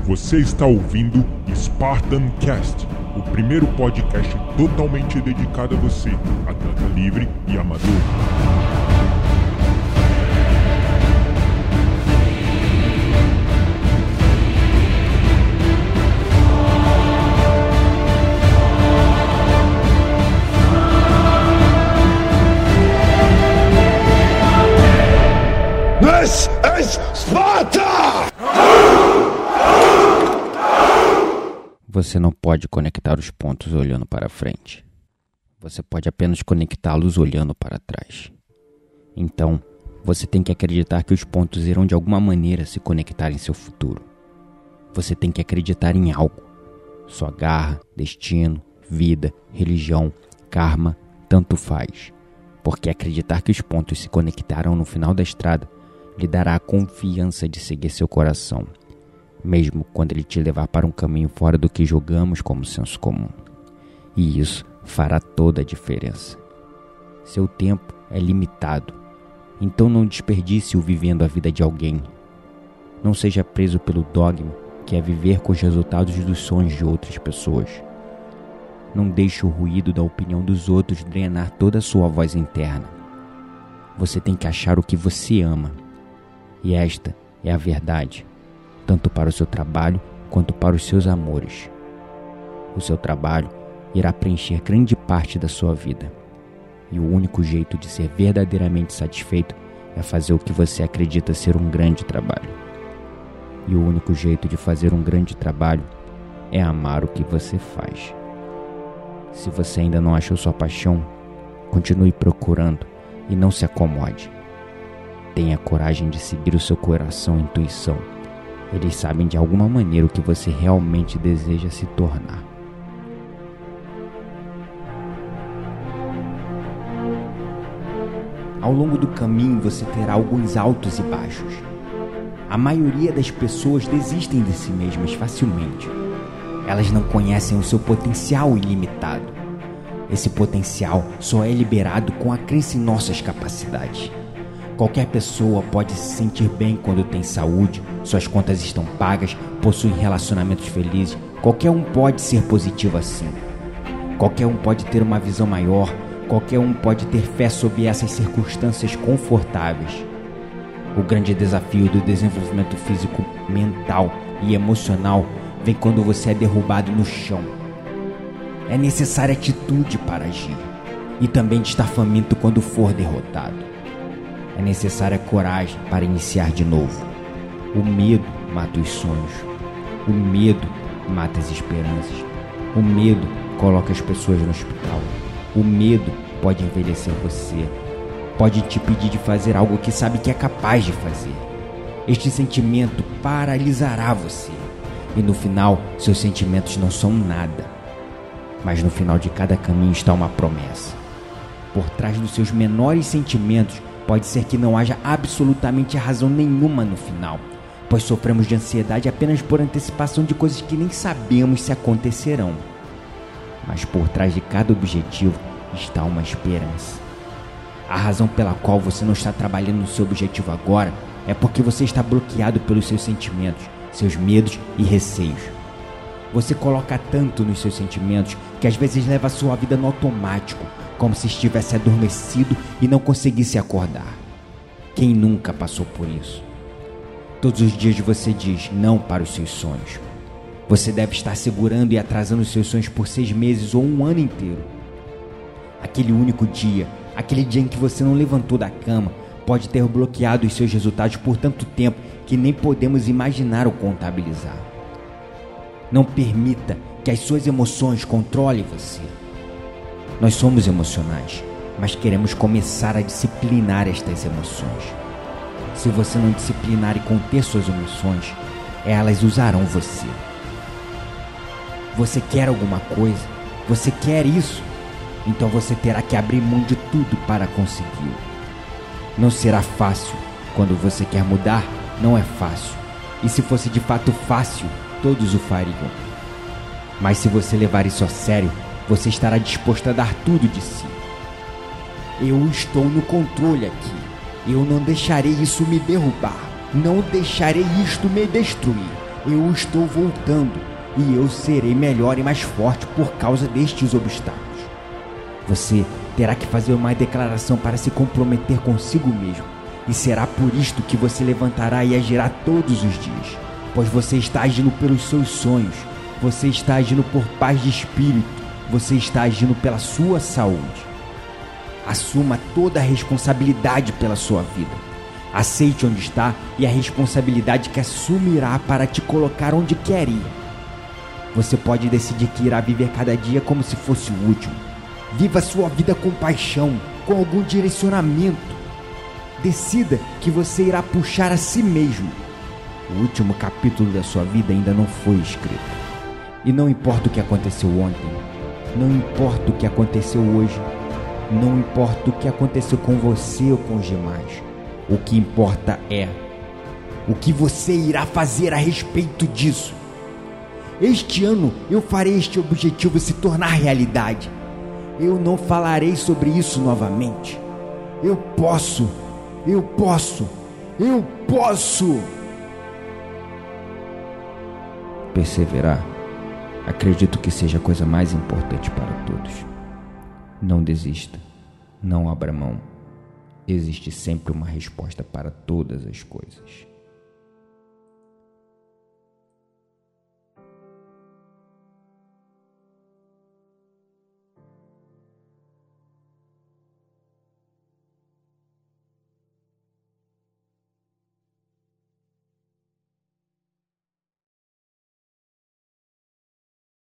Você está ouvindo Spartan Cast, o primeiro podcast totalmente dedicado a você, atleta livre e amador. This is Sparta! Você não pode conectar os pontos olhando para frente. Você pode apenas conectá-los olhando para trás. Então, você tem que acreditar que os pontos irão de alguma maneira se conectar em seu futuro. Você tem que acreditar em algo. Sua garra, destino, vida, religião, karma, tanto faz. Porque acreditar que os pontos se conectarão no final da estrada lhe dará a confiança de seguir seu coração, mesmo quando ele te levar para um caminho fora do que julgamos como senso comum. E isso fará toda a diferença. Seu tempo é limitado, então não desperdice-o vivendo a vida de alguém. Não seja preso pelo dogma que é viver com os resultados dos sonhos de outras pessoas. Não deixe o ruído da opinião dos outros drenar toda a sua voz interna. Você tem que achar o que você ama. E esta é a verdade, tanto para o seu trabalho quanto para os seus amores. O seu trabalho irá preencher grande parte da sua vida. E o único jeito de ser verdadeiramente satisfeito é fazer o que você acredita ser um grande trabalho. E o único jeito de fazer um grande trabalho é amar o que você faz. Se você ainda não achou sua paixão, continue procurando e não se acomode. Tenha coragem de seguir o seu coração e intuição. Eles sabem de alguma maneira o que você realmente deseja se tornar. Ao longo do caminho você terá alguns altos e baixos. A maioria das pessoas desistem de si mesmas facilmente. Elas não conhecem o seu potencial ilimitado. Esse potencial só é liberado com a crença em nossas capacidades. Qualquer pessoa pode se sentir bem quando tem saúde, suas contas estão pagas, possui relacionamentos felizes. Qualquer um pode ser positivo assim. Qualquer um pode ter uma visão maior. Qualquer um pode ter fé sob essas circunstâncias confortáveis. O grande desafio do desenvolvimento físico, mental e emocional vem quando você é derrubado no chão. É necessária atitude para agir e também de estar faminto quando for derrotado. É necessária coragem para iniciar de novo. O medo mata os sonhos. O medo mata as esperanças. O medo coloca as pessoas no hospital. O medo pode envelhecer você. Pode te impedir de fazer algo que sabe que é capaz de fazer. Este sentimento paralisará você. E no final, seus sentimentos não são nada. Mas no final de cada caminho está uma promessa. Por trás dos seus menores sentimentos, pode ser que não haja absolutamente razão nenhuma no final, pois sofremos de ansiedade apenas por antecipação de coisas que nem sabemos se acontecerão. Mas por trás de cada objetivo está uma esperança. A razão pela qual você não está trabalhando no seu objetivo agora é porque você está bloqueado pelos seus sentimentos, seus medos e receios. Você coloca tanto nos seus sentimentos que às vezes leva a sua vida no automático, como se estivesse adormecido e não conseguisse acordar. Quem nunca passou por isso? Todos os dias você diz não para os seus sonhos. Você deve estar segurando e atrasando os seus sonhos por 6 meses ou um ano inteiro. Aquele único dia, aquele dia em que você não levantou da cama, pode ter bloqueado os seus resultados por tanto tempo que nem podemos imaginar ou contabilizar. Não permita que as suas emoções controlem você. Nós somos emocionais, mas queremos começar a disciplinar estas emoções. Se você não disciplinar e conter suas emoções, elas usarão você. Você quer alguma coisa? Você quer isso? Então você terá que abrir mão de tudo para conseguir. Não será fácil. Quando você quer mudar, não é fácil. E se fosse de fato fácil, todos o fariam. Mas se você levar isso a sério, você estará disposto a dar tudo de si. Eu estou no controle aqui. Eu não deixarei isso me derrubar. Não deixarei isto me destruir. Eu estou voltando e eu serei melhor e mais forte por causa destes obstáculos. Você terá que fazer uma declaração para se comprometer consigo mesmo, e será por isto que você levantará e agirá todos os dias, pois você está agindo pelos seus sonhos, você está agindo por paz de espírito, você está agindo pela sua saúde. Assuma toda a responsabilidade pela sua vida. Aceite onde está e a responsabilidade que assumirá para te colocar onde quer ir. Você pode decidir que irá viver cada dia como se fosse o último. Viva sua vida com paixão, com algum direcionamento. Decida que você irá puxar a si mesmo. O último capítulo da sua vida ainda não foi escrito. E não importa o que aconteceu ontem, não importa o que aconteceu hoje, não importa o que aconteceu com você ou com os demais. O que importa é o que você irá fazer a respeito disso. Este ano eu farei este objetivo se tornar realidade. Eu não falarei sobre isso novamente. Eu posso. Perseverar, acredito que seja a coisa mais importante para todos. Não desista, não abra mão. Existe sempre uma resposta para todas as coisas.